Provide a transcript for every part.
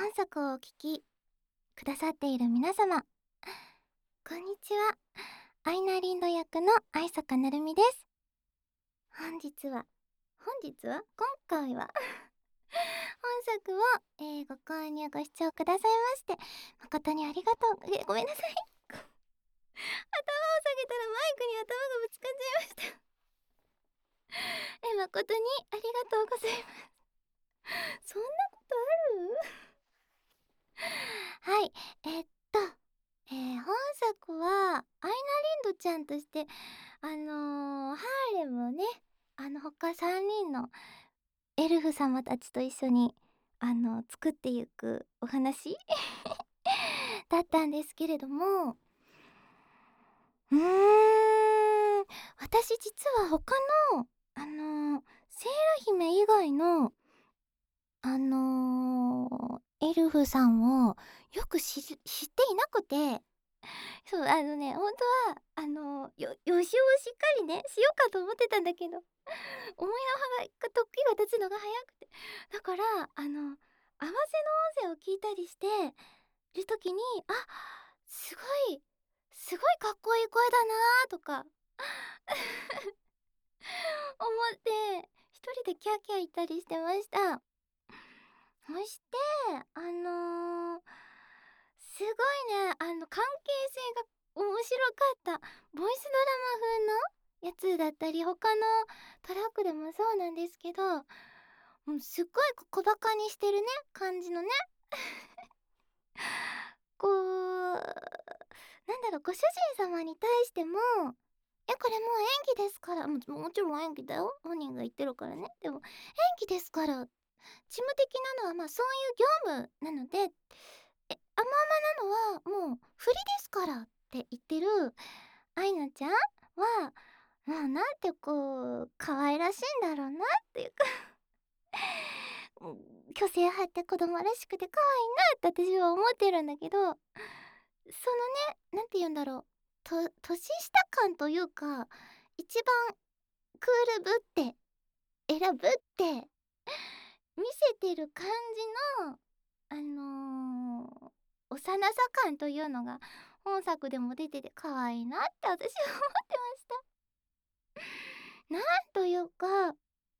本作をお聞きくださっている皆様、こんにちは。アイナリンド役の愛坂なるみです。今回は本作を、ご購入ご視聴くださいまして誠にありがとう。ごめんなさい。頭を下げたらマイクに頭がぶつかっちゃいました。誠にありがとうございます。そんなことある？はい、本作はアイナリンドちゃんとしてハーレムをね、他3人のエルフ様たちと一緒に作っていくお話だったんですけれども、うーん、私実は他のセーラ姫以外のエルフさんをよく知っていなくて、そう、ほんとは予習をしっかりね、しようかと思ってたんだけど、思いのほか時が経つのが早くて、だから合わせの音声を聞いたりしてる時に、あ、すごいすごいかっこいい声だなとか思って一人でキャーキャー言ったりしてました。そしてすごいね、関係性が面白かった。ボイスドラマ風のやつだったり、他のトラックでもそうなんですけど、もうすっごい小バカにしてるね、感じのね。こう、なんだろう、ご主人様に対しても、これもう演技ですから、もちろん演技だよ。本人が言ってるからね。でも、演技ですから、事務的なのはそういう業務なので、甘々なのはもう振りですからって言ってるアイナちゃんは、もうなんて可愛らしいんだろうなっていうか虚勢張って子供らしくて可愛いなって私は思ってるんだけど、そのね、なんて言うんだろう、年下感というか、一番クールぶって選ぶって見せてる感じの幼さ感というのが本作でも出てて可愛いなって私は思ってました。なんというか、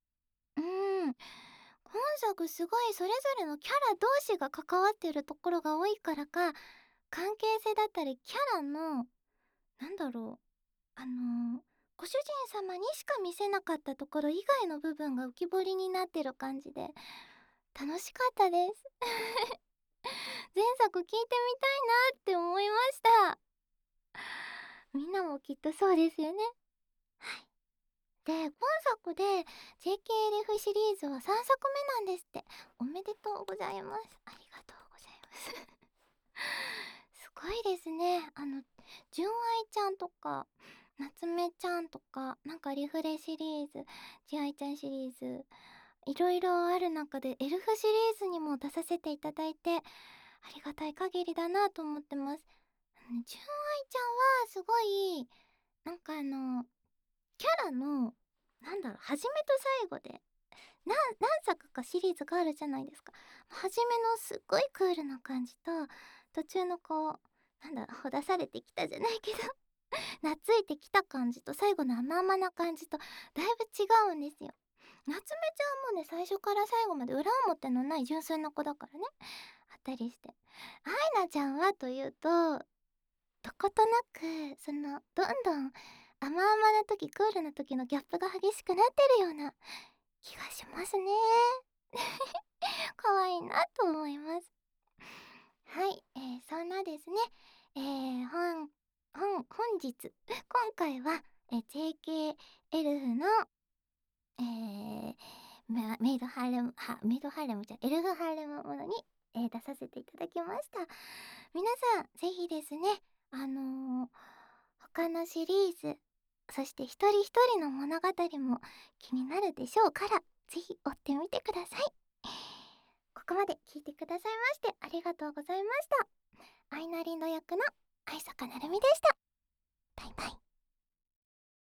本作すごいそれぞれのキャラ同士が関わってるところが多いからか、関係性だったりキャラの、なんだろう、ご主人様にしか見せなかったところ以外の部分が浮き彫りになってる感じで楽しかったです。前作聞いてみたいなって思いました。みんなもきっとそうですよね。はい。で、今作で JKLF シリーズは3作目なんですって。おめでとうございます。ありがとうございます。すごいですね。純愛ちゃんとか、夏目ちゃんとか、なんかリフレシリーズ、純愛ちゃんシリーズ、いろいろある中でエルフシリーズにも出させていただいて、ありがたい限りだなと思ってます。純愛ちゃんはすごい、なんかキャラの、なんだろう、初めと最後で、何作かシリーズがあるじゃないですか。初めのすっごいクールな感じと、途中のなんだろう、ほだされてきたじゃないけど懐いてきた感じと、最後の甘々な感じと、だいぶ違うんですよ。夏目ちゃんもね、最初から最後まで裏表のない純粋な子だからね。あったりして。アイナちゃんはというと、どことなく、どんどん甘々な時、クールな時のギャップが激しくなってるような気がしますね。可愛いなと思います。はい、そんなですね、本日、今回は、JK エルフの、メイドハーレムじゃエルフハーレムものに、出させていただきました。皆さん、ぜひですね、他のシリーズ、そして一人一人の物語も気になるでしょうから、ぜひ追ってみてください。ここまで聞いてくださいましてありがとうございました。アイナリンド役の愛坂なるみでした。バイバイ。